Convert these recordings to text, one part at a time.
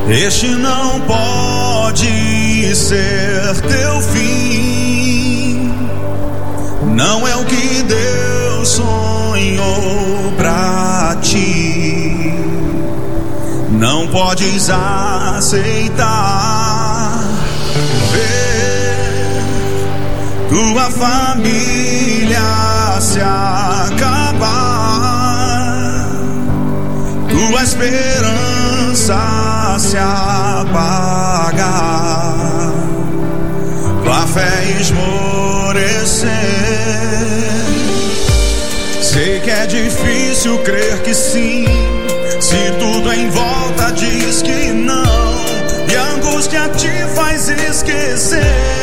Este não pode ser teu fim. Não é o que Deus sonhou pra ti. Não podes aceitar ver tua família se acabar, tua esperança se apagar, tua fé esmorecer. Sei que é difícil crer que sim, se tudo em volta diz que não, e a angústia te faz esquecer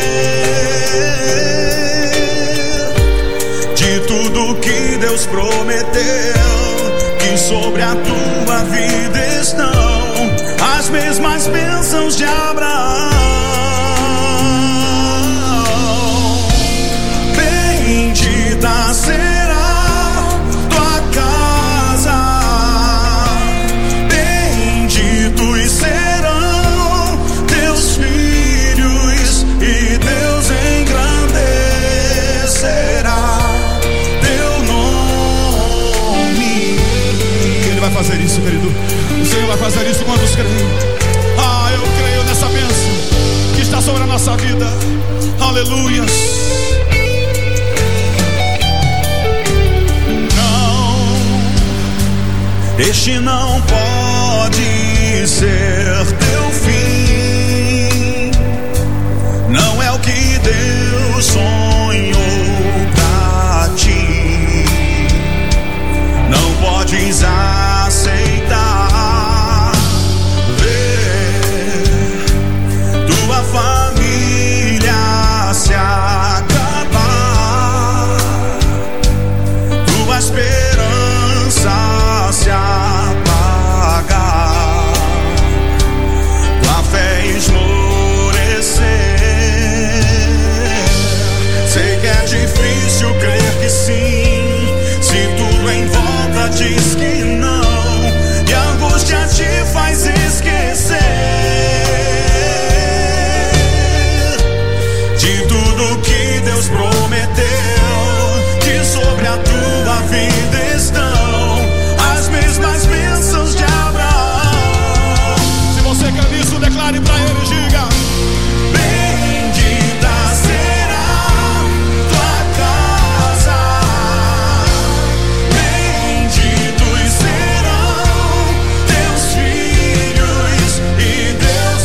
de tudo que Deus prometeu, que sobre a tua vida estão as mesmas bênçãos de Abraão. Bendita será tua casa, benditos serão teus filhos, e Deus engrandecerá teu nome. Ele vai fazer isso, querido. O Senhor vai fazer isso quando os creem. Eu creio nessa bênção que está sobre a nossa vida. Aleluias. Este não pode ser teu fim. Não é o que Deus sonhou pra ti. Não podes aceitar ver tua família se acabar, tua esperança se apagar, tua fé esmorecer. Sei que é difícil crer que sim, se tudo em volta diz que não, e a angústia te faz esquecer de tudo que Deus prometeu, que sobre a tua vida estão as mesmas bênçãos de Abraão. Se você quer isso, declare pra ele, diga: bendita será tua casa, benditos serão teus filhos, e Deus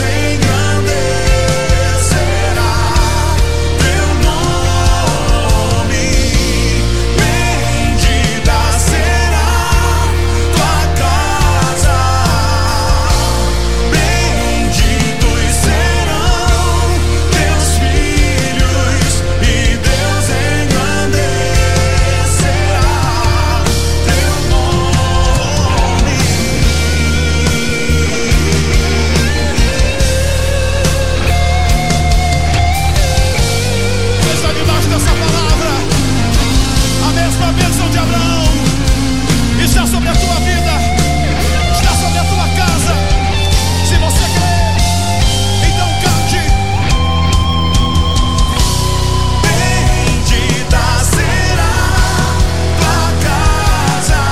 engrandecerá teu nome. Bendita será tua casa, benditos serão teus filhos, e Deus engrandecerá teu nome. Está debaixo dessa palavra a mesma bênção de Abraão. Está sobre a tua vida, está sobre a tua casa. Se você crê, então cante. Bendita será tua casa,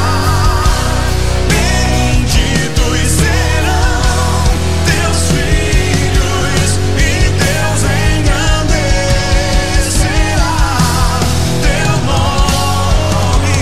benditos serão teus filhos, e Deus engrandecerá teu nome.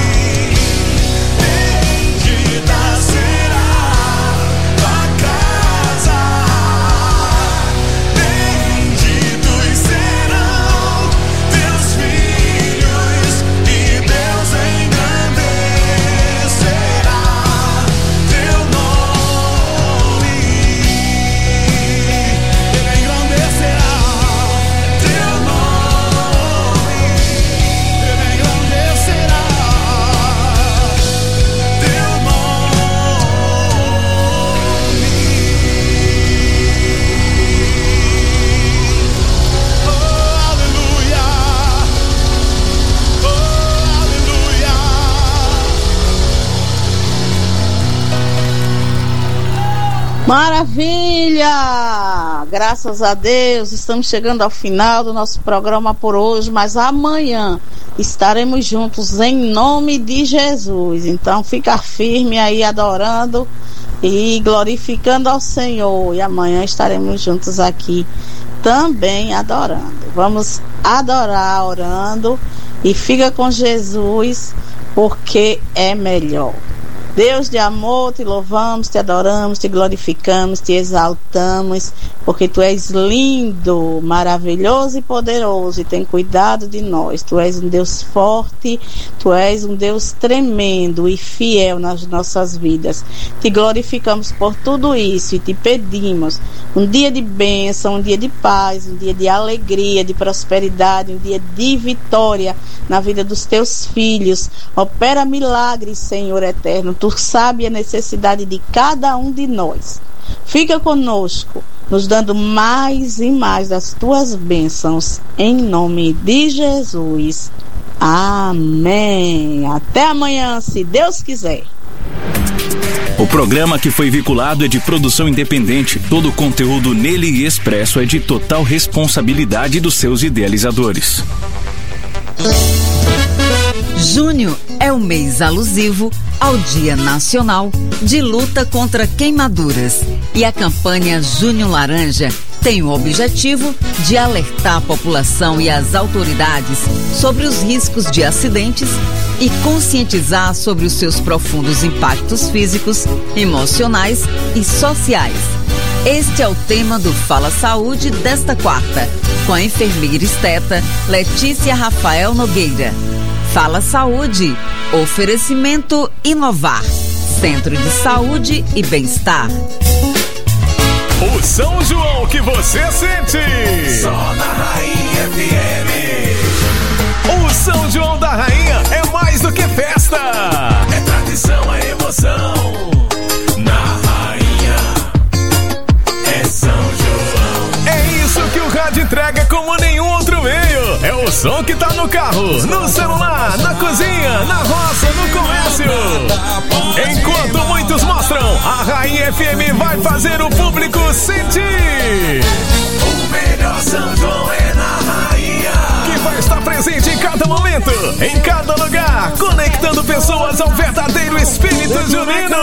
Maravilha! Graças a Deus, estamos chegando ao final do nosso programa por hoje, mas amanhã estaremos juntos em nome de Jesus. Então fica firme aí adorando e glorificando ao Senhor, e amanhã estaremos juntos aqui também adorando. Vamos adorar orando e fica com Jesus, porque é melhor. Deus de amor, te louvamos, te adoramos, te glorificamos, te exaltamos, porque tu és lindo, maravilhoso e poderoso e tem cuidado de nós. Tu és um Deus forte, tu és um Deus tremendo e fiel nas nossas vidas. Te glorificamos por tudo isso e te pedimos um dia de bênção, um dia de paz, um dia de alegria, de prosperidade, um dia de vitória na vida dos teus filhos. Opera milagres, Senhor eterno. Tu sabe a necessidade de cada um de nós. Fica conosco, nos dando mais e mais das tuas bênçãos, em nome de Jesus. Amém. Até amanhã, se Deus quiser. O programa que foi vinculado é de produção independente. Todo o conteúdo nele e expresso é de total responsabilidade dos seus idealizadores. Junho é o mês alusivo ao Dia Nacional de Luta contra Queimaduras, e a campanha Junho Laranja tem o objetivo de alertar a população e as autoridades sobre os riscos de acidentes e conscientizar sobre os seus profundos impactos físicos, emocionais e sociais. Este é o tema do Fala Saúde desta quarta, com a enfermeira esteta Letícia Rafael Nogueira. Fala Saúde, oferecimento Inovar, Centro de Saúde e Bem-Estar. O São João que você sente. Só na Rainha FM. O São João da Rainha é mais do que festa. É tradição, é emoção. Na Rainha é São João. É isso que o rádio entrega como nenhum outro meio. É o som que tá no carro, no celular, na cozinha, na roça, no comércio. Enquanto muitos mostram, a Rainha FM vai fazer o público sentir. O melhor São João é na Rainha, que vai estar presente em cada momento, em cada lugar, conectando pessoas ao verdadeiro espírito junino.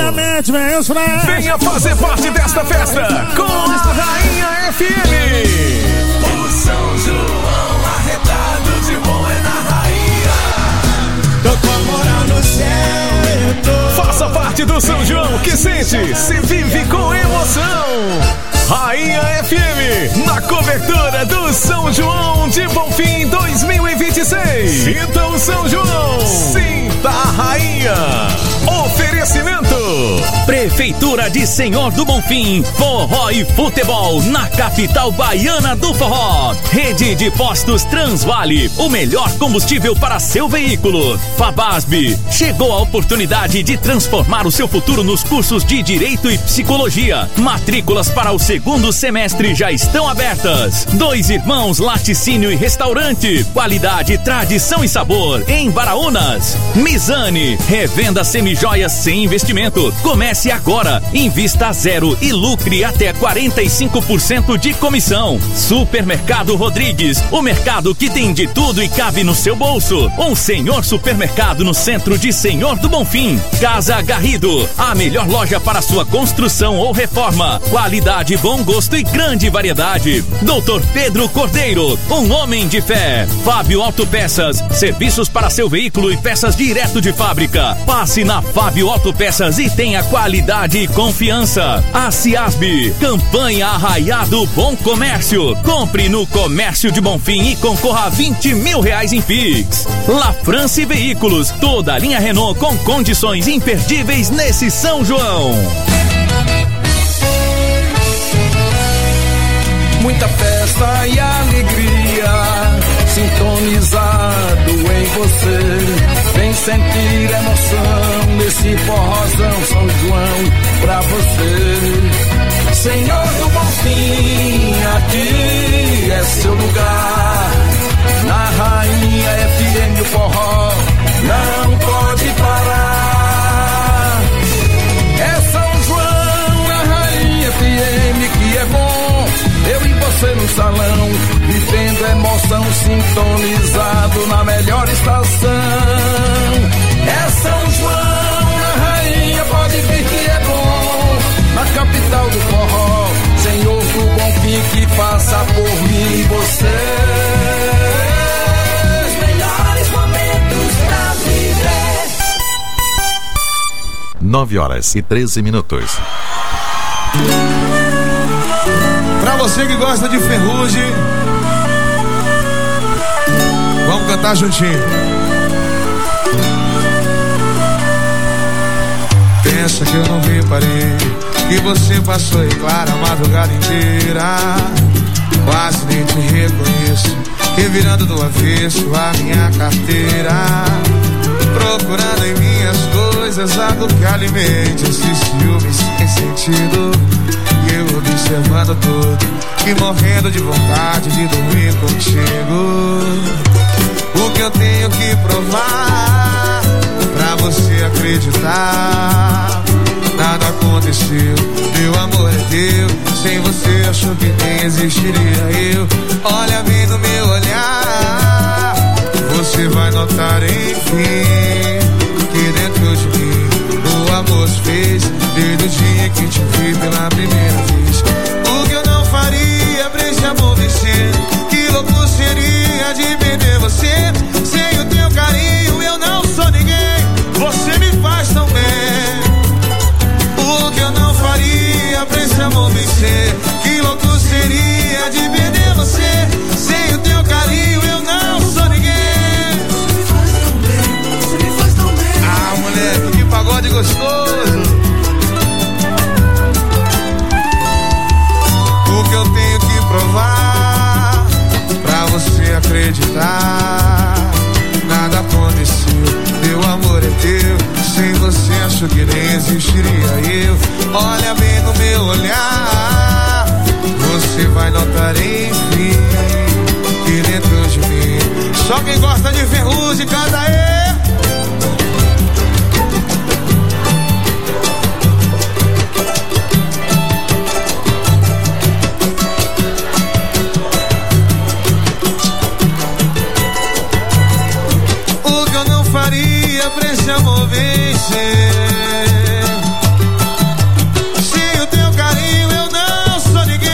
Venha fazer parte desta festa com a Rainha FM. o São João arretado de bom é na Rainha. Tô com a moral no céu, eu tô. Faça parte do São João que sente, se vive com emoção. Rainha FM, na cobertura do São João de Bonfim 2026. Sinta o São João, sinta a Rainha. Oferecimento Prefeitura de Senhor do Bonfim, forró e futebol na capital baiana do forró. Rede de postos Transvale, o melhor combustível para seu veículo. Fabasb, chegou a oportunidade de transformar o seu futuro nos cursos de Direito e Psicologia. Matrículas para o segundo semestre já estão abertas. Dois Irmãos Laticínio e Restaurante, qualidade, tradição e sabor em Baraúnas. Mizane, revenda semijoias sem investimento. Comece agora, invista a zero e lucre até 45% de comissão. Supermercado Rodrigues, o mercado que tem de tudo e cabe no seu bolso. Um senhor supermercado no centro de Senhor do Bonfim. Casa Garrido, a melhor loja para sua construção ou reforma. Qualidade, bom gosto e grande variedade. Doutor Pedro Cordeiro, um homem de fé. Fábio Autopeças, serviços para seu veículo e peças direto de fábrica. Passe na Fábio Autopeças e tenha qualidade e confiança. A Ciasb, campanha Arraiado Bom Comércio. Compre no Comércio de Bonfim e concorra a R$20 mil em Pix. La France Veículos, toda a linha Renault com condições imperdíveis nesse São João. Muita festa e alegria, sintonizado em você. Vem sentir emoção nesse forrozão São João pra você. Senhor do Bonfim, aqui é seu lugar. Na Rainha FM o forró não pode parar. É São João na Rainha salão, vivendo emoção, sintonizado na melhor estação. É São João, na rainha, pode vir que é bom, na capital do forró, Senhor do Bom Fim, que passa por mim e você. Os melhores momentos pra viver. 9h13. Pra você que gosta de Ferrugem, vamos cantar juntinho. Pensa que eu não reparei que você passou em claro a madrugada inteira. Quase nem te reconheço, revirando do avesso a minha carteira, procurando em minhas coisas algo que alimente esse ciúme sem sentido. E eu observando tudo e morrendo de vontade de dormir contigo. O que eu tenho que provar pra você acreditar? Nada aconteceu, meu amor é teu. Sem você achou que nem existiria eu. Olha bem no meu olhar, você vai notar enfim que dentro de mim o amor se fez desde o dia que te vi pela primeira vez. O que eu não faria pra esse amor vencer? Que louco seria de perder você? Sem o teu carinho eu não sou ninguém, você me faz tão bem. O que eu não faria pra esse amor vencer? Que louco seria de perder você? Sem o teu carinho eu não sou ninguém. Ah, moleque, que pagode gostoso. O que eu tenho que provar pra você acreditar? Nada aconteceu, meu amor é teu. Sem você acho que nem existiria eu. Olha bem no meu olhar, você vai notar enfim que dentro de mim só quem gosta de Ferrugem canta aí. Faria pra esse amor vencer? Sem o teu carinho eu não sou ninguém.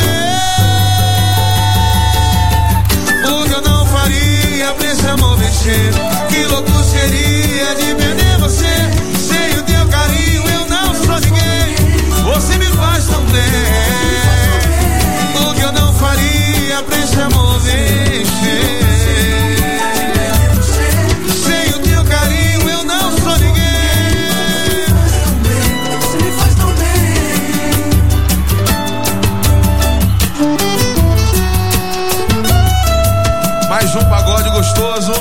O que eu não faria pra esse amor vencer? Que louco seria de perder você? Sem o teu carinho eu não sou ninguém, você me faz tão bem. O que eu não faria pra esse amor vencer? Mais um pagode gostoso.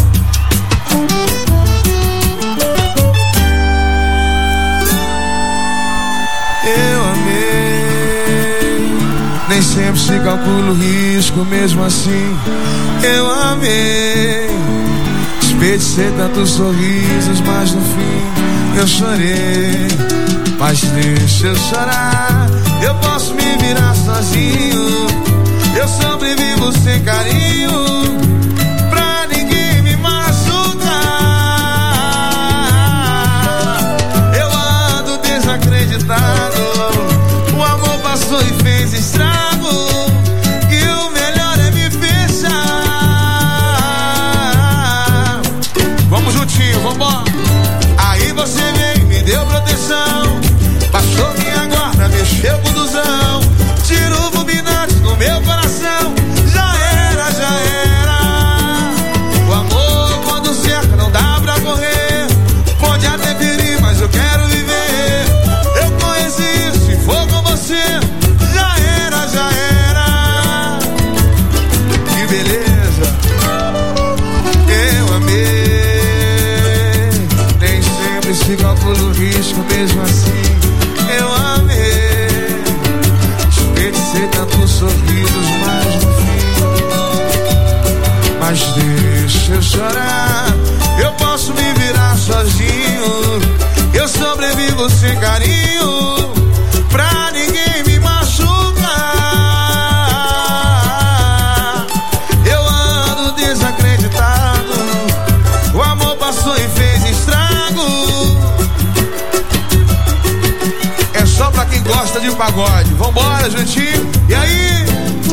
Eu amei, nem sempre se calcula o risco, mesmo assim eu amei. Desperdicei tantos sorrisos, mas no fim eu chorei. Mas deixa eu chorar, eu posso me virar sozinho. Eu sobrevivo sem carinho, pra ninguém me machucar. Eu ando desacreditado, o amor passou e fez estrago. E o melhor é me fechar. Vamos juntinho, vambora. Aí você veio, me deu proteção, baixou minha guarda, mexeu com duzão, tirou o bobinante do meu coração. Já era, já era. O amor quando cerca não dá pra correr. Pode até ferir, mas eu quero viver. Eu conheci, se for com você. Já era, já era. Que beleza. Eu amei, nem sempre se calcula o risco, mesmo assim eu amei. Desperdicei tantos sorrisos, mas no fim. Mas deixa eu chorar, eu posso me virar sozinho. Eu sobrevivo sem carinho, pra ninguém me machucar. pagode. Vambora, juntinho. E aí?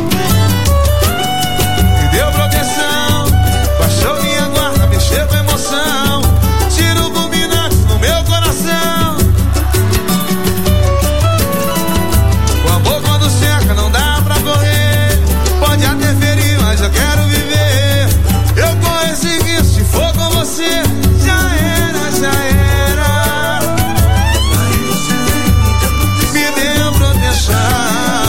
Me deu proteção, baixou minha guarda, mexeu com emoção. Tiro fulminante no meu coração. O amor quando seca não dá pra correr. Pode até ferir, mas eu quero viver. Eu corro esse risco se for com você. Já era, já era. Aí você me deu proteção.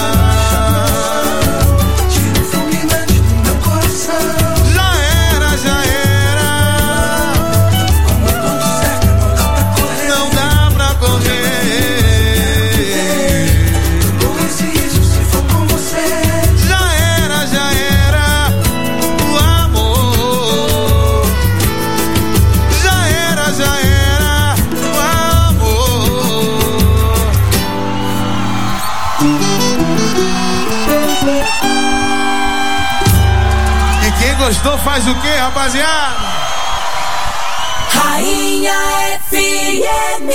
Tiro fulminante no meu coração. Já era, já era. Amor quando seca não dá pra correr. Eu corro esse risco se for com você. Já era, já era. O amor. Já era, já era. O amor. E quem gostou faz o quê, rapaziada? Rainha FM.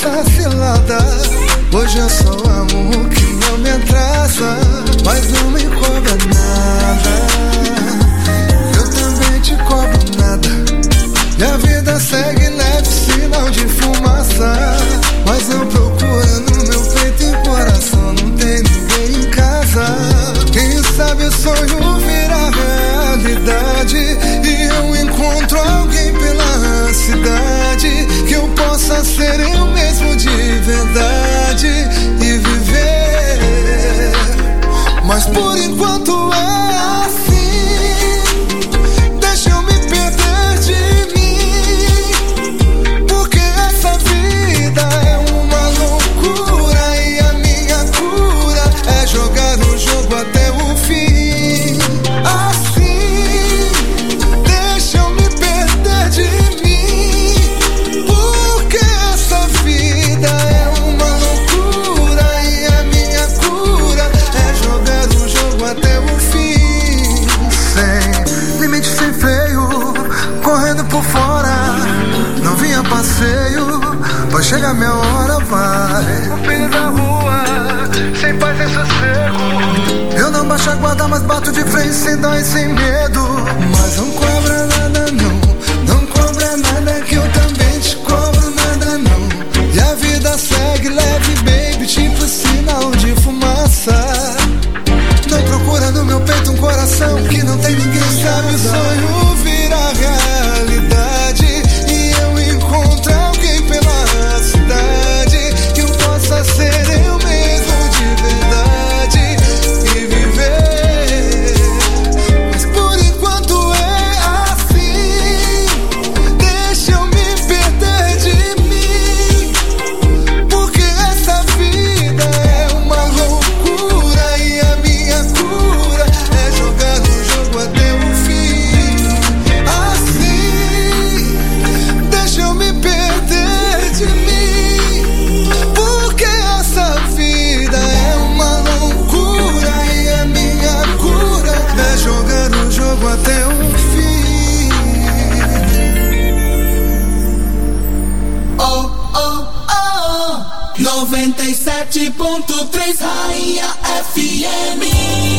essa cilada. Hoje eu só amo o que não me atrasa, mas não me cobra nada. Eu também te cobro nada. E a vida segue leve, sinal de fumaça. Mas não procura no meu peito e coração, não tem ninguém em casa. Quem sabe o sonho vira realidade e eu encontro alguém pela cidade, que eu possa ser eu mesmo de verdade e viver. Mas por enquanto é assim, deixa eu me perder de mim, porque essa vida é uma loucura e a minha cura é jogar o jogo até o fim. Assim, deixa eu me perder de mim, porque essa vida é uma loucura e a minha cura é jogar o jogo até o fim. Sem limite, sem freio, correndo por fora, não vim a passeio, vai chegar minha hora, vai. No fim da rua, sem paz, sem sossego, eu não baixo a guarda, mas bato de frente sem dó e sem medo. Mas não cobra nada não, não cobra nada, que eu também te cobro nada não. E a vida segue leve, baby, tipo sinal de fumaça. Não procura no meu peito um coração que não tem ninguém, sabe o sonho vira realidade e eu encontro alguém pela cidade, que eu possa ser eu mesmo de verdade e viver. Mas por enquanto é assim, deixa eu me perder de mim, porque essa vida é uma loucura e a minha cura é jogar no jogo até o fim. Assim, deixa eu me perder de mim, porque essa vida é uma loucura e a minha cura é jogar o jogo até o fim. Oh, oh, oh, 97.3 Rainha FM.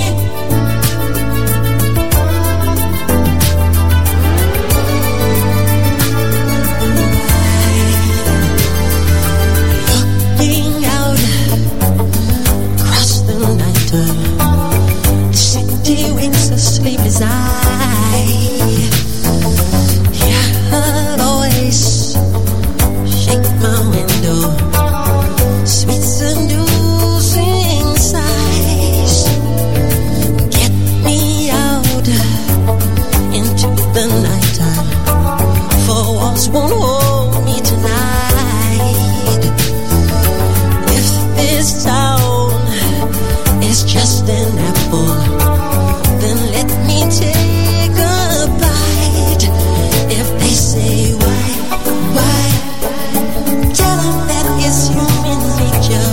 Looking out across the night, the city winks a sleepless eye. Hear her voice shake my window, sweet seducing sighs. Get me out into the nighttime, for walls won't hold me tonight. If this town is just an apple, then let me take a bite. If they say why, tell them that it's human nature.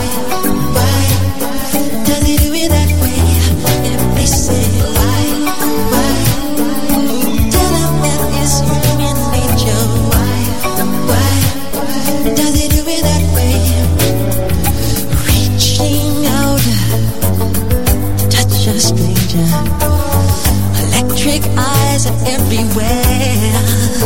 Why does he do it that way? If they say why, tell them that it's human nature. Why does he do it that way? Reaching out, touch a stranger. Electric eyes are everywhere.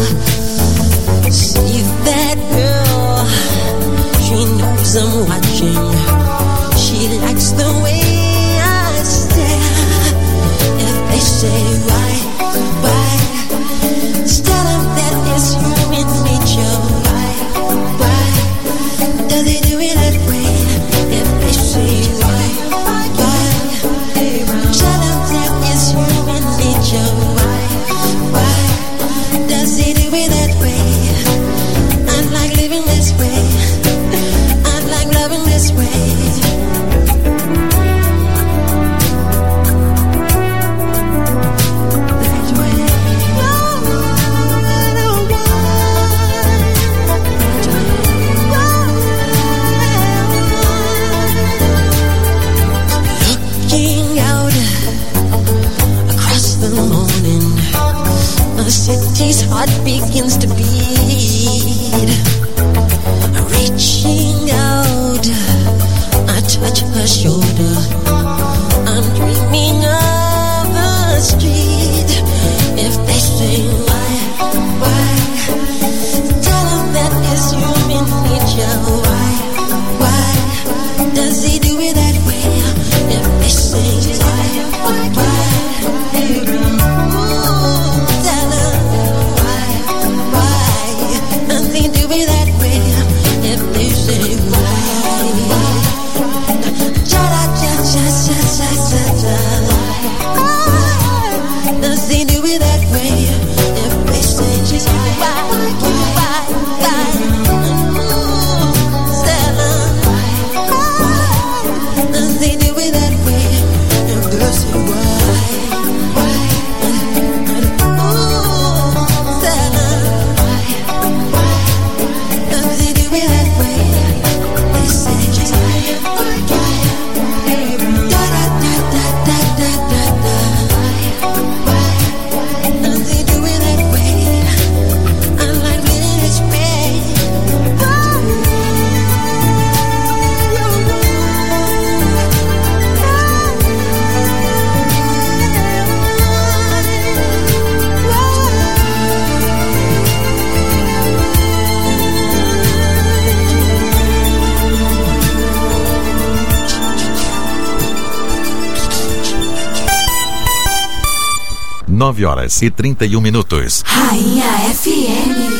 See that girl, she knows I'm watching. She likes the way I stare. If they say why, tell them that it's human nature. Why does he do it that way? If they say why, tell them that it's human nature. Why does he do it that way? I like living this way, I like loving this way. Looking out across the morning, the city's heart begins to beat. Reach 9h31. Rainha FM.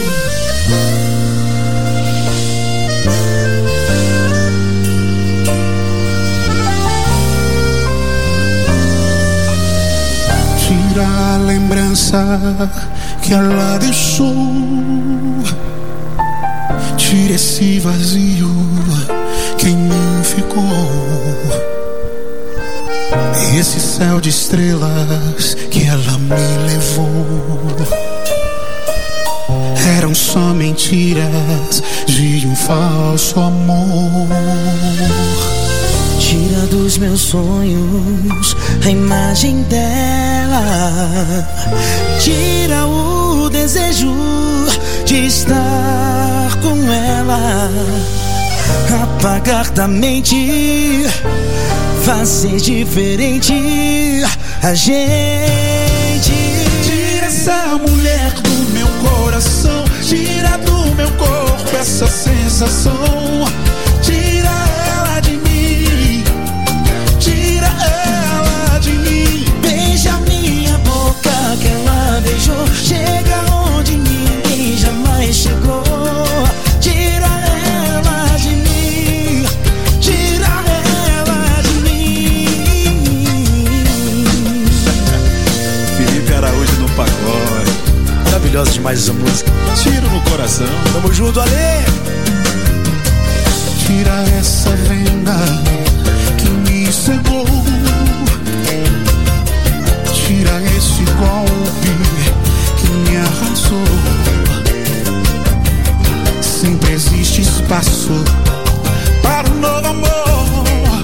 Tira a lembrança que ela deixou, tira esse vazio que em mim ficou. Esse céu de estrelas que ela me levou eram só mentiras de um falso amor. Tira dos meus sonhos a imagem dela, tira o desejo de estar com ela, apagar da mente, fazer diferente a gente. Tira essa mulher do meu coração, tira do meu corpo essa sensação, tira ela de mim, tira ela de mim. Beija minha boca que ela beijou, chega onde ninguém jamais chegou. Tira ela de mim, tira ela de mim. Felipe Araújo no pagode, Maravilhosa demais essa música. tiro no coração. Tamo junto, Ale! Tira essa venda que me cegou, tira esse golpe que me arrasou. Sempre existe espaço para um novo amor.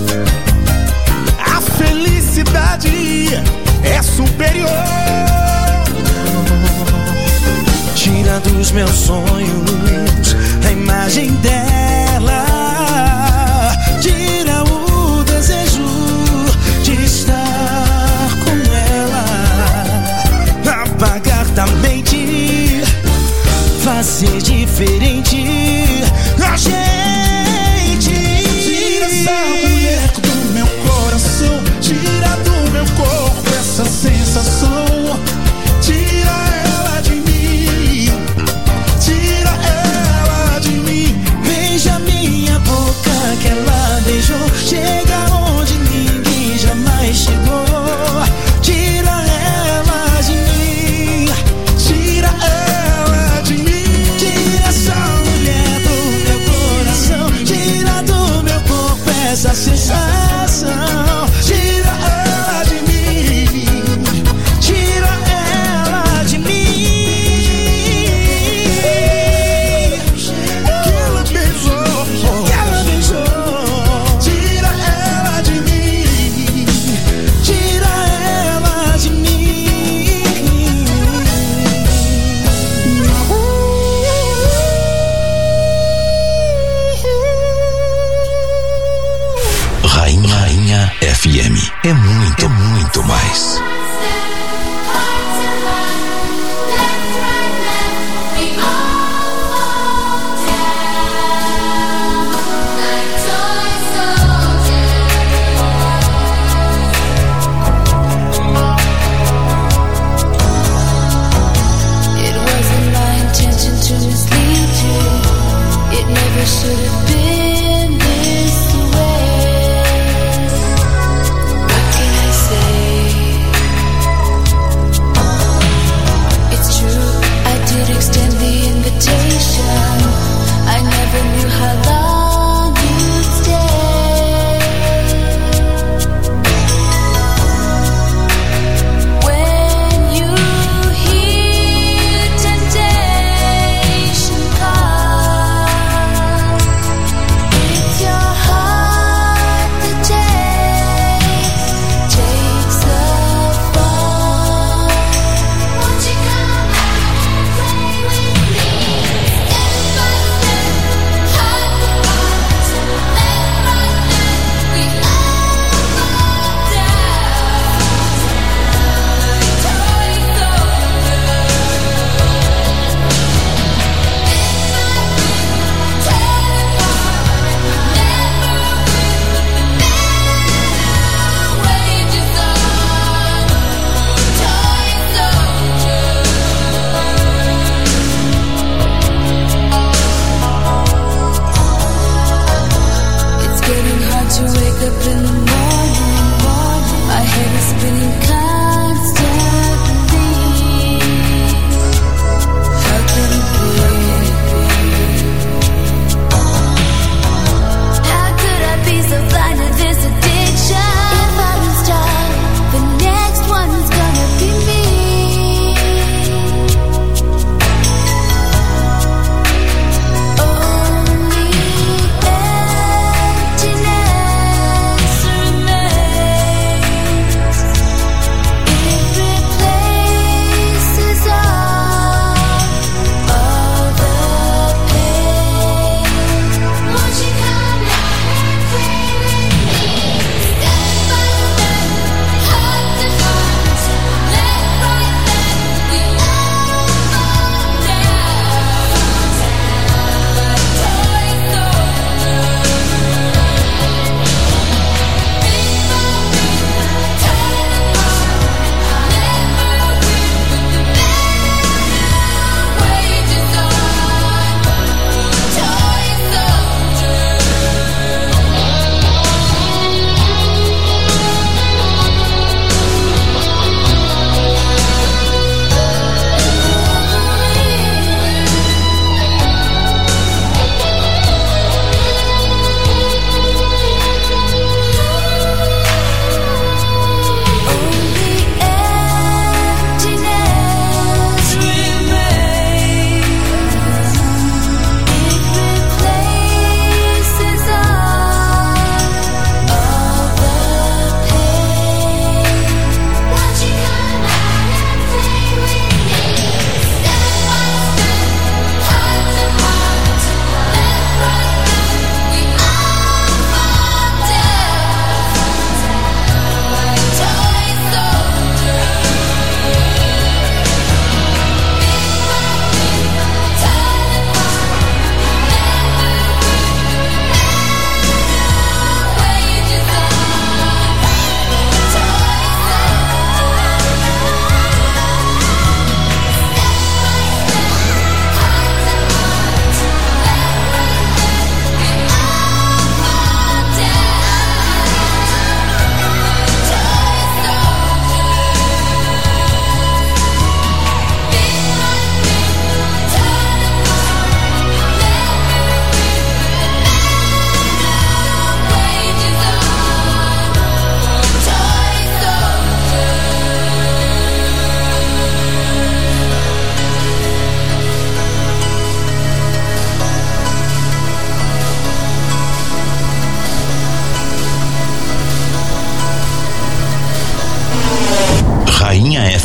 A felicidade é superior. Tira dos meus sonhos a imagem dela, tira o desejo de estar com ela, apagar da mente, fazer diferente a gente. Tira essa mulher do meu coração, tira do meu corpo essa sensação, tira ela de mim, tira ela de mim. Beija minha boca que ela beijou, chega onde ninguém jamais chegou. Tira ela de mim, Tira ela de mim. tira essa mulher do meu coração, tira do meu corpo essa sensação. Tira ela de mim, tira ela de mim. Que ela beijou, Que ela beijou, tira ela de mim. tira ela de mim. Rainha FM é muito mais. It wasn't my intention to mislead you. It never should have been this way. What can I say?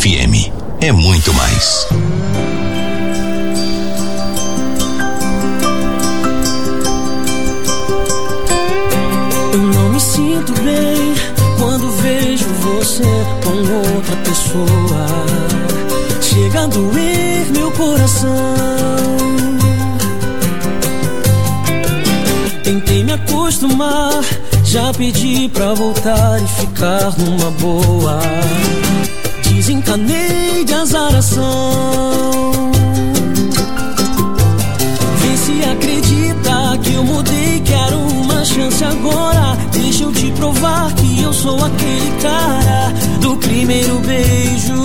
FM é muito mais. Eu não me sinto bem quando vejo você com outra pessoa. Chega a doer meu coração. Tentei me acostumar, já pedi pra voltar e ficar numa boa. Desencanei de azaração. Vê se acredita que eu mudei, quero uma chance agora. Deixa eu te provar que eu sou aquele cara do primeiro beijo.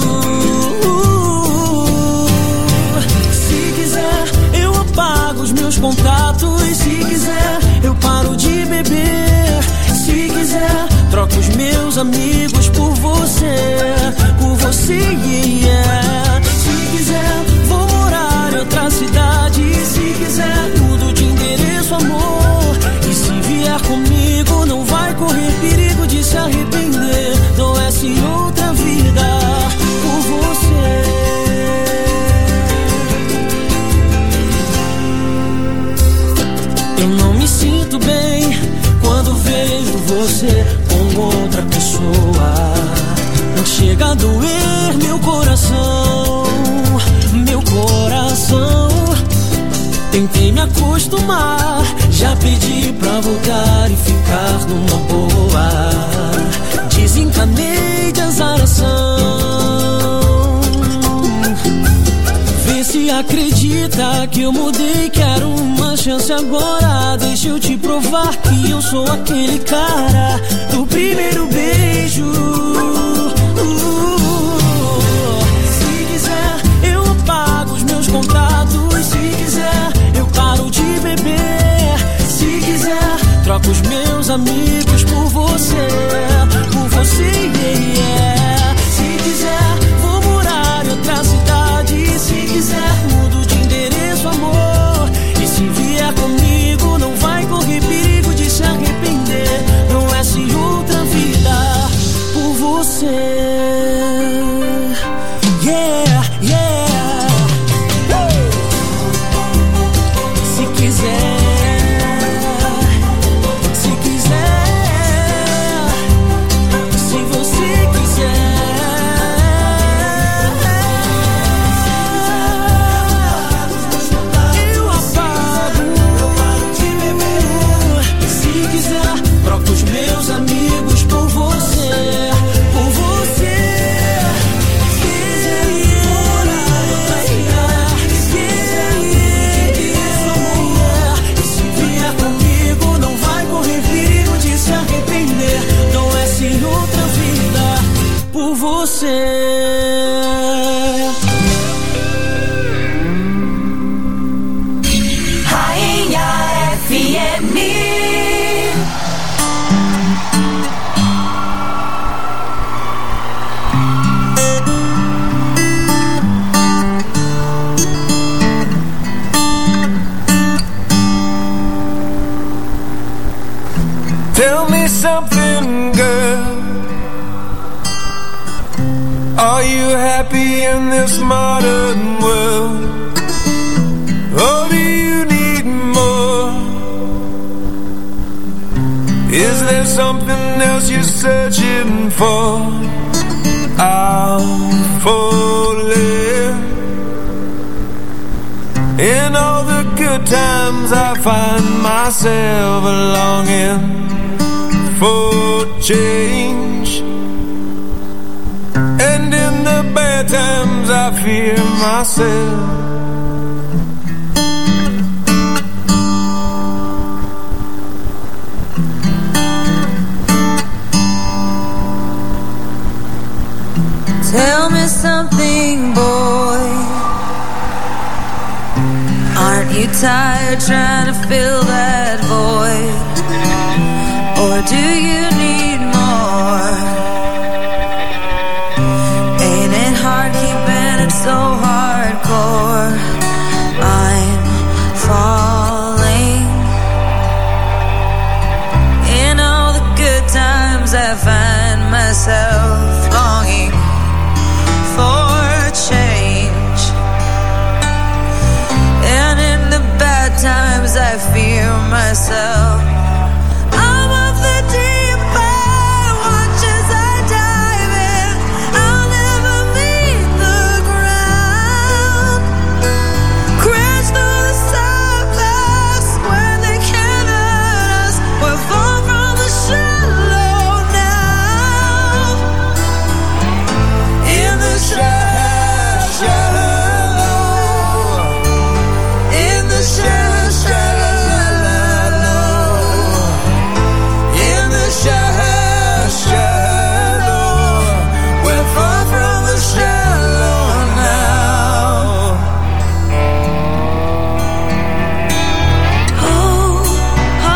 Se quiser, eu apago os meus contatos. Se quiser, eu paro de beber. Se quiser, troco os meus amigos por você. Por você, yeah. Se quiser, vou morar em outra cidade. Se quiser, mudo de endereço, amor. E se vier comigo, não vai correr perigo de se arrepender. Não é se outra vida por você. Eu não me sinto bem quando vejo você com outra pessoa. Chega a doer meu coração, meu coração. Tentei me acostumar, já pedi pra voltar e ficar numa boa. Desencanei de azaração. Vê se acredita que eu mudei, quero uma chance agora. Deixa eu te provar que eu sou aquele cara do primeiro beijo. Se quiser, eu apago os meus contatos. Se quiser, eu paro de beber. Se quiser, troco os meus amigos por você. Por você, yeah. Se quiser, vou morar em outra cidade. Se quiser, mudo de endereço, amor. E se vier comigo, não vai correr perigo de se arrepender. Não é se outra vida por você. Yeah, yeah. Se quiser, se quiser, se você quiser, eu apago de beber. Se quiser, troco os meus amigos por você. Por você. Rainha FM. Tell me something, girl. Are you happy in this modern world? Or do you need more? Is there something else you're searching for? I'm falling. In all the good times I find myself longing for change. And in the bad times I fear myself. Tell me something, boy. Aren't you tired trying to fill that void? Or do you need more? Ain't it hard keeping it so hardcore? I'm falling. In all the good times I find myself longing for myself. I'm of the deep end, watch as I dive in. I'll never meet the ground. Crash through the surface where they can't hurt us. We're far from the shallow now. In the shallow. In the shallow, we're far from the shallow now. Oh, oh,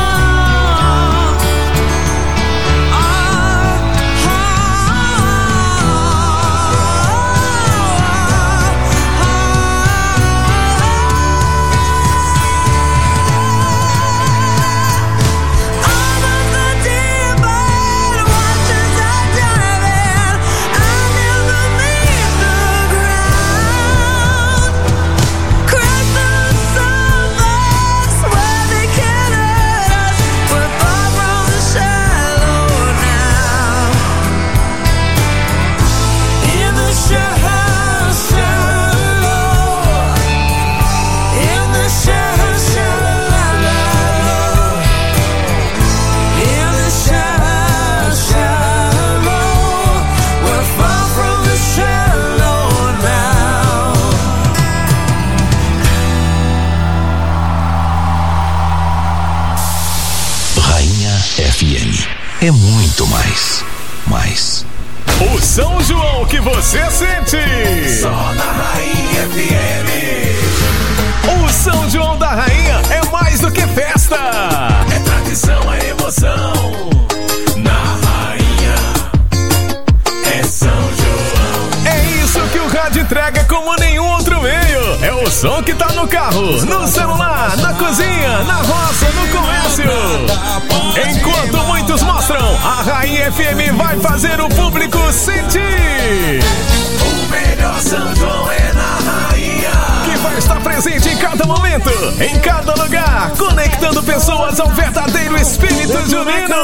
FM é muito mais. O São João que você sente. Só na Rainha FM. O São João da Rainha é mais do que festa. É tradição, é emoção. Na Rainha é São João. É isso que o rádio entrega como nenhum outro meio. É o som que tá no carro, no celular, na cozinha, na roça, no comércio. Enquanto muitos mostram, a Rainha FM vai fazer o público sentir. O melhor São João é na Rainha, que vai estar presente em cada momento, em cada lugar, conectando pessoas ao verdadeiro espírito junino.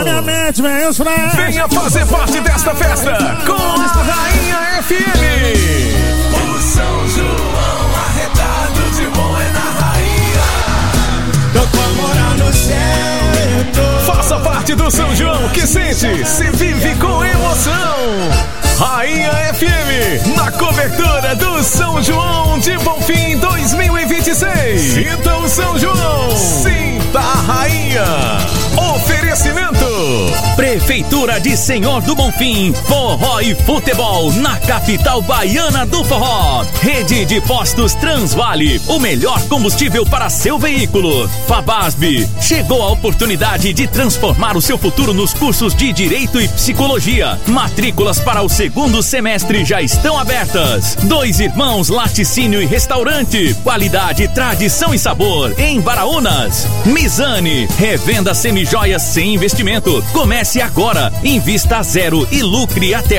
Venha fazer parte desta festa com a Rainha FM. O São João arretado de bom é na Rainha. Tô com amor no céu. Faça parte do São João que sente, se vive com emoção. Rainha FM, na cobertura do São João de Bonfim 2026. Sinta o São João, sinta a Rainha. Oferecimento: Prefeitura de Senhor do Bonfim, forró e futebol na capital baiana do forró. Rede de postos Transvale, o melhor combustível para seu veículo. Fabasb, chegou a oportunidade de transformar o seu futuro nos cursos de Direito e Psicologia. Matrículas para o segundo semestre já estão abertas. Dois Irmãos Laticínio e Restaurante, qualidade, tradição e sabor em Baraunas. Mizane, revenda semijoias sem investimento. Comece agora, invista a zero e lucre até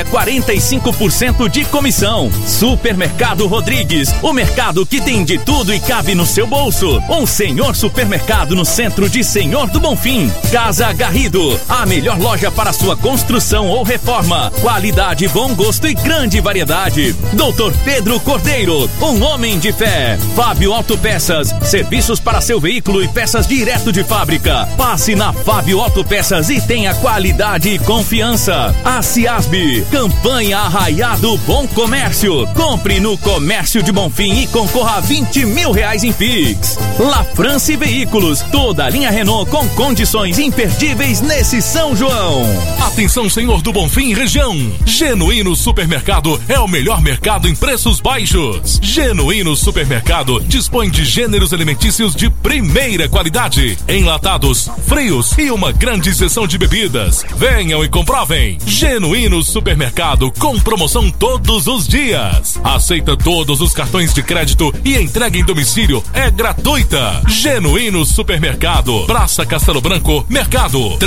45% de comissão. Supermercado Rodrigues, o mercado que tem de tudo e cabe no seu bolso. Um senhor supermercado no centro de Senhor do Bonfim. Casa Garrido, a melhor loja para sua construção ou reforma. Qualidade, bom gosto e grande variedade. Doutor Pedro Cordeiro, um homem de fé. Fábio Autopeças, serviços para seu veículo e peças direto de fábrica. Passe na Fábio Autopeças e tenha qualidade e confiança. A Ciasb, campanha Arraiado Bom Comércio. Compre no Comércio de Bonfim e concorra a R$20 mil em Pix. La France Veículos, toda a linha Renault com condições imperdíveis nesse São João. Atenção, Senhor do Bonfim região. Genuíno Supermercado é o melhor mercado em preços baixos. Genuíno Supermercado dispõe de gêneros alimentícios de primeira qualidade, enlatados, frios e uma grande seção de bebidas. Venham e comprovem. Genuíno Supermercado com promoção todos os dias. Aceita todos os cartões de crédito e entrega em domicílio é gratuita. Genuíno Supermercado, Praça Castelo Branco, Mercado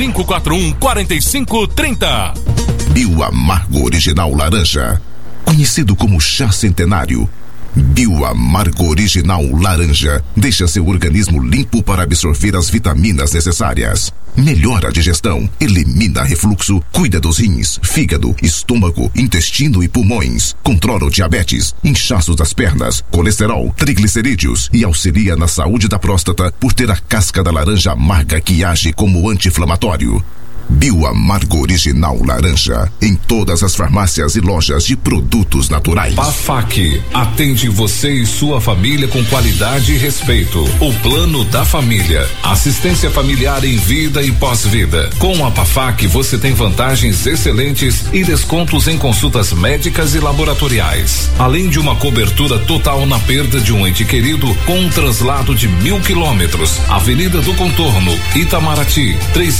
3541-4530. Bio Amargo Original Laranja, conhecido como chá centenário, Bioamargo Original Laranja deixa seu organismo limpo para absorver as vitaminas necessárias. Melhora a digestão, elimina refluxo, cuida dos rins, fígado, estômago, intestino e pulmões. Controla o diabetes, inchaços das pernas, colesterol, triglicerídeos e auxilia na saúde da próstata por ter a casca da laranja amarga que age como anti-inflamatório. Bioamargo Original Laranja, em todas as farmácias e lojas de produtos naturais. PAFAC atende você e sua família com qualidade e respeito. O Plano da Família, assistência familiar em vida e pós-vida. Com a PAFAC você tem vantagens excelentes e descontos em consultas médicas e laboratoriais, além de uma cobertura total na perda de um ente querido com um translado de 1.000 quilômetros. Avenida do Contorno, Itamaraty,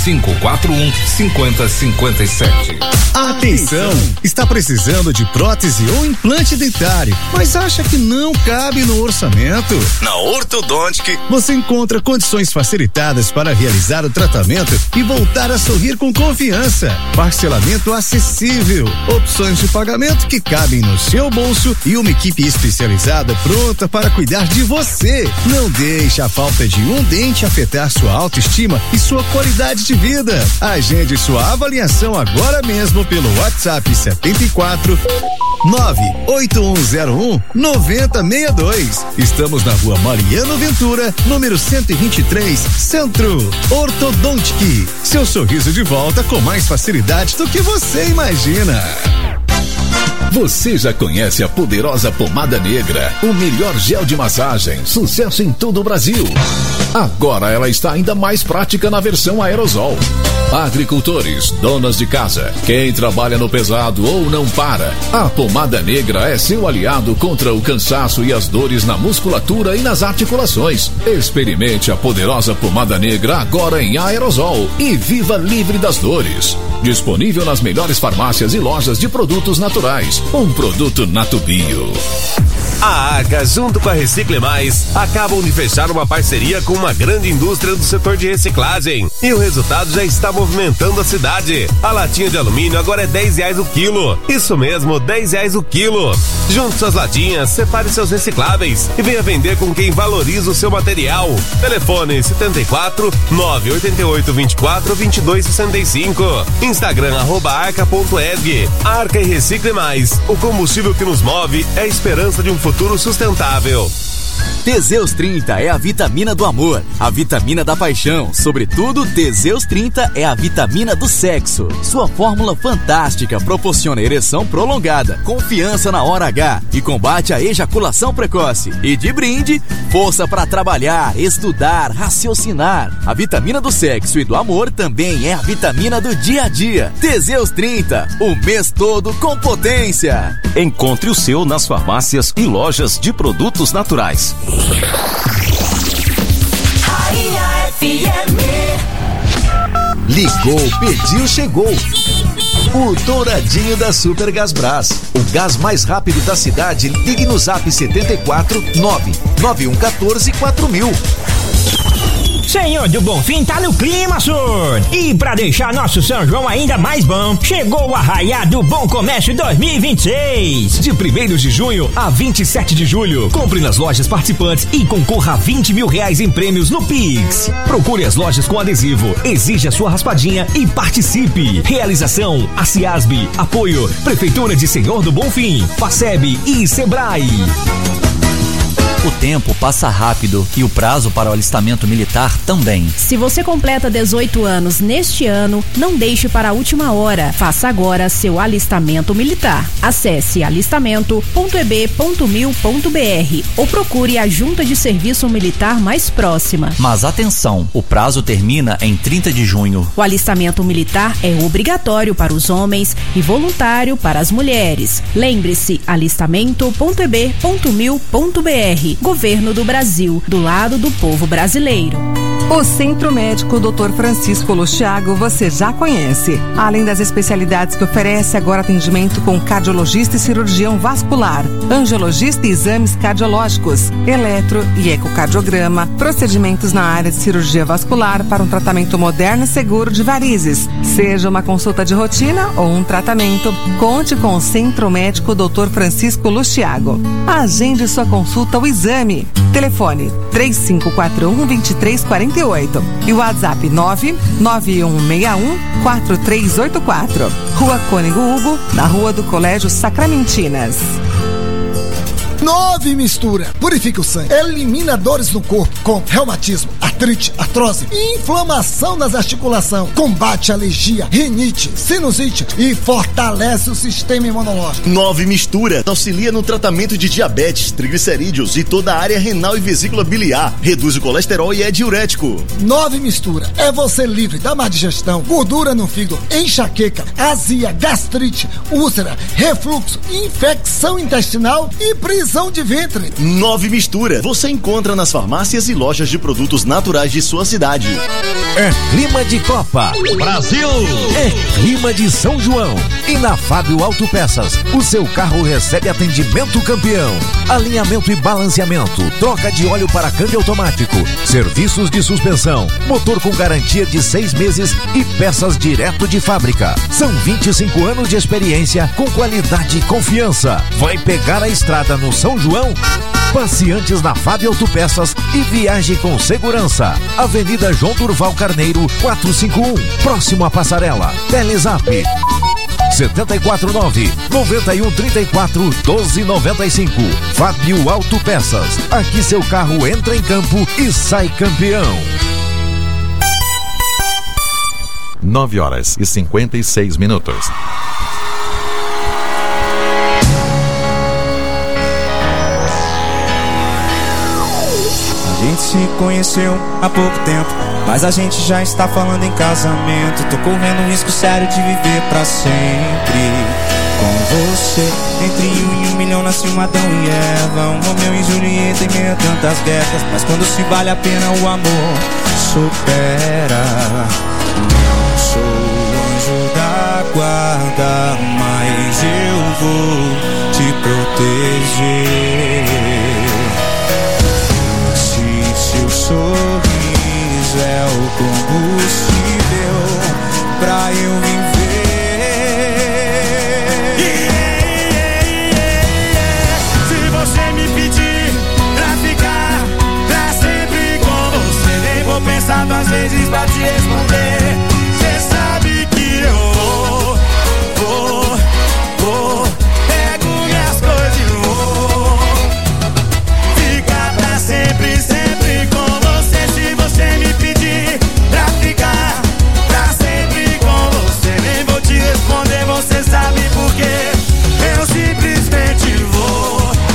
3541-5057. Atenção! Está precisando de prótese ou implante dentário, mas acha que não cabe no orçamento? Na Ortodontic você encontra condições facilitadas para realizar o tratamento e voltar a sorrir com confiança. Parcelamento acessível, opções de pagamento que cabem no seu bolso e uma equipe especializada pronta para cuidar de você. Não deixe a falta de um dente afetar sua autoestima e sua qualidade de vida. Agende sua avaliação agora mesmo pelo WhatsApp 74 98101 9062. Estamos na Rua Mariano Ventura, número 123, Centro. Ortodontic, seu sorriso de volta com mais facilidade do que você imagina. Você já conhece a poderosa pomada negra, o melhor gel de massagem, sucesso em todo o Brasil. Agora ela está ainda mais prática na versão aerosol. Agricultores, donas de casa, quem trabalha no pesado ou não para, a pomada negra é seu aliado contra o cansaço e as dores na musculatura e nas articulações. Experimente a poderosa pomada negra agora em aerosol e viva livre das dores. Disponível nas melhores farmácias e lojas de produtos naturais. Um produto Natubio. A ACA, junto com a Recicle Mais, acabam de fechar uma parceria com uma grande indústria do setor de reciclagem. E o resultado já está movimentando a cidade. A latinha de alumínio agora é R$10 o quilo. Isso mesmo, R$10 o quilo. Junte suas latinhas, separe seus recicláveis e venha vender com quem valoriza o seu material. Telefone 74 988 24 22 65. Instagram @arca.eg. Arca e Recicle Mais. O combustível que nos move é a esperança de um futuro sustentável. Teseus 30 é a vitamina do amor, a vitamina da paixão. Sobretudo, Teseus 30 é a vitamina do sexo. Sua fórmula fantástica proporciona ereção prolongada, confiança na hora H e combate a ejaculação precoce. E de brinde, força para trabalhar, estudar, raciocinar. A vitamina do sexo e do amor também é a vitamina do dia a dia. Teseus 30, o mês todo com potência. Encontre o seu nas farmácias e lojas de produtos naturais. Rainha FM. Ligou, pediu, chegou. O Douradinho da Super Gasbras. O gás mais rápido da cidade. Ligue no Zap 74 99114 4000. Senhor do Bonfim tá no clima, senhor. E pra deixar nosso São João ainda mais bom, chegou o Arraiá do Bom Comércio 2026. De 1º de junho a 27 de julho. Compre nas lojas participantes e concorra a R$20 mil em prêmios no Pix. Procure as lojas com adesivo, exija sua raspadinha e participe. Realização: a Ciasb. Apoio: Prefeitura de Senhor do Bonfim, Faceb e Sebrae. O tempo passa rápido e o prazo para o alistamento militar também. Se você completa 18 anos neste ano, não deixe para a última hora. Faça agora seu alistamento militar. Acesse alistamento.eb.mil.br ou procure a junta de serviço militar mais próxima. Mas atenção, o prazo termina em 30 de junho. O alistamento militar é obrigatório para os homens e voluntário para as mulheres. Lembre-se, alistamento.eb.mil.br. Governo do Brasil, do lado do povo brasileiro. O Centro Médico Dr. Francisco Lustiago você já conhece. Além das especialidades que oferece, agora atendimento com cardiologista e cirurgião vascular, angiologista e exames cardiológicos, eletro e ecocardiograma, procedimentos na área de cirurgia vascular para um tratamento moderno e seguro de varizes. Seja uma consulta de rotina ou um tratamento, conte com o Centro Médico Dr. Francisco Lustiago. Agende sua consulta ou exame. Telefone 3541-2348 e o WhatsApp 99161-4384. Rua Cônego Hugo, na Rua do Colégio Sacramentinas. 9 Mistura. Purifica o sangue, elimina dores no corpo, com reumatismo, artrite, artrose, inflamação nas articulações, combate alergia, rinite, sinusite e fortalece o sistema imunológico. 9 Mistura auxilia no tratamento de diabetes, triglicerídeos e toda a área renal e vesícula biliar, reduz o colesterol e é diurético. 9 Mistura é você livre da má digestão, gordura no fígado, enxaqueca, azia, gastrite, úlcera, refluxo, infecção intestinal e prisão de ventre. 9 Mistura você encontra nas farmácias e lojas de produtos naturais de sua cidade. É clima de Copa Brasil, é clima de São João. E na Fábio Autopeças, o seu carro recebe atendimento campeão, alinhamento e balanceamento, troca de óleo para câmbio automático, serviços de suspensão, motor com garantia de 6 meses e peças direto de fábrica. São 25 anos de experiência com qualidade e confiança. Vai pegar a estrada no São João? Passe antes na Fábio Autopeças e viaje com segurança. Avenida João Durval Carneiro, 451, próximo à Passarela. Telezap 749-9134-1295. Fábio Autopeças. Aqui seu carro entra em campo e sai campeão. 9h56. A gente se conheceu há pouco tempo, mas a gente já está falando em casamento. Tô correndo um risco sério de viver pra sempre com você. Entre 1 e 1 milhão nasceu um Adão e Eva, um Romeu e Julieta em meio a tantas guerras. Mas quando se vale a pena o amor supera. Não sou o anjo da guarda, mas eu vou te proteger. Seu sorriso é o combustível pra eu viver. Se você me pedir pra ficar pra sempre com você, nem vou pensar 2 vezes pra te responder. Cê sabe que eu vou, pego minhas coisas e vou ficar pra sempre, sempre com você. Se você me pedir pra ficar pra sempre com você, nem vou te responder, você sabe por quê. Eu simplesmente vou,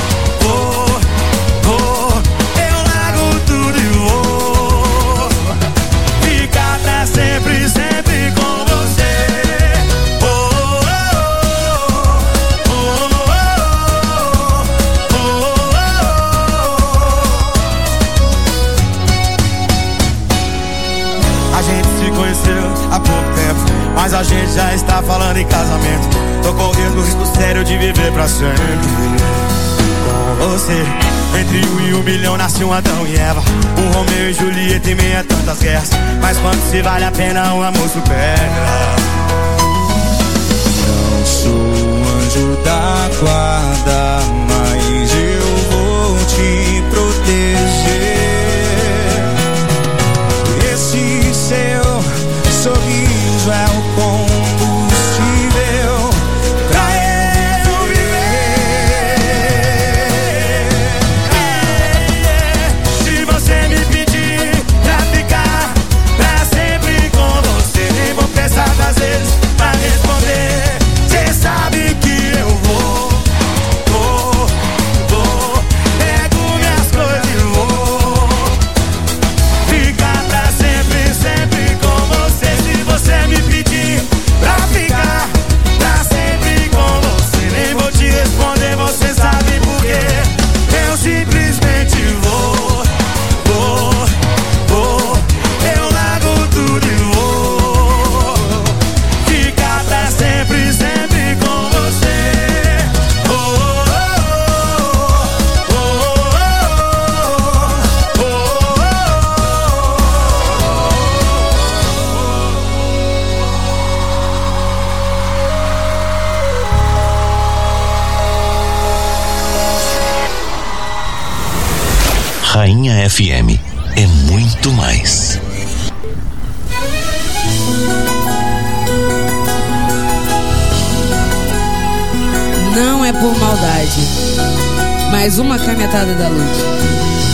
eu largo tudo e vou ficar pra sempre, sempre com você. A gente se conheceu há pouco tempo, mas a gente já está falando em casamento. Tô correndo o risco sério de viver pra sempre com você. Entre 1 e 1 milhão nasce um Adão e Eva, um Romeu e Julieta em meio a tantas guerras. Mas quando se vale a pena o amor supera. Não sou o anjo da guarda, mas eu vou te proteger. Esse seu sorriso é o combustível pra eu viver. Se você me pedir pra ficar pra sempre com você, nem vou pensar 2 vezes pra responder. Cê sabe que eu vou Rainha FM é muito mais. Não é por maldade, mais uma canetada da luz.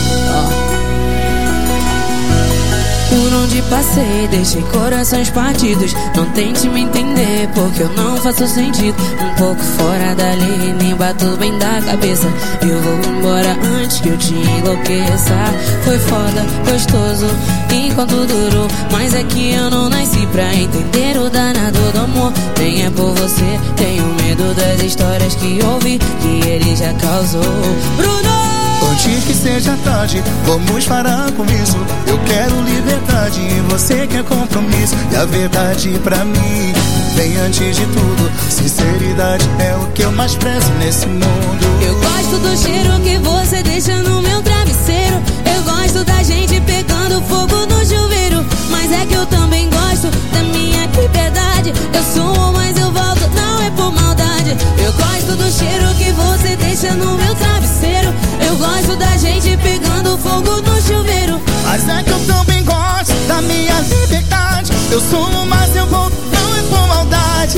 Por onde passei, deixei corações partidos. Não tente me entender, porque eu não faço sentido. Um pouco fora dali, nem bato bem da cabeça. Eu vou embora antes que eu te enlouqueça. Foi foda, gostoso, enquanto durou. Mas é que eu não nasci pra entender o danado do amor. Nem é por você, tenho medo das histórias que ouvi, que ele já causou. Bruno! Antes que seja tarde, vamos parar com isso. Eu quero liberdade e você quer compromisso. E a verdade pra mim vem antes de tudo. Sinceridade é o que eu mais prezo nesse mundo. Eu gosto do cheiro que você deixa no meu travesseiro. Eu gosto da gente pegando fogo no chuveiro. Mas é que eu também gosto da minha liberdade. Eu sumo, mas eu volto, não é por maldade. Eu gosto do cheiro que você deixa no meu travesseiro. Eu gosto da gente pegando fogo no chuveiro. Mas é que eu também gosto da minha liberdade. Eu sumo, mas eu volto, não é por maldade.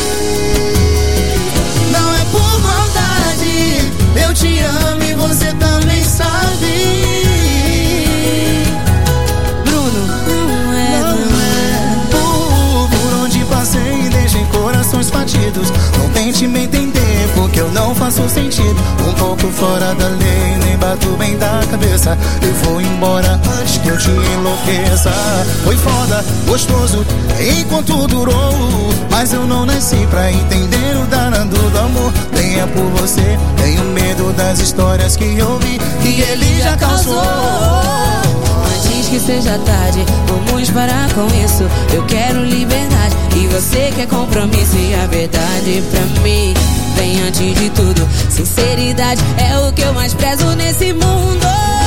Não é por maldade. Eu te amo e você também sabe. Bruno, não é. Por onde passei, deixei corações partidos. Não tente me entender, porque eu não faço sentido. Um pouco fora da lei, nem bato bem da cabeça. Eu vou embora antes que eu te enlouqueça. Foi foda, gostoso, enquanto durou. Mas eu não nasci pra entender o danado do amor. Nem é por você, tenho medo das histórias que ouvi, que ele já causou. Antes que seja tarde, vamos parar com isso. Eu quero liberdade e você quer compromisso. E a verdade pra mim vem antes de tudo. Sinceridade é o que eu mais prezo nesse mundo.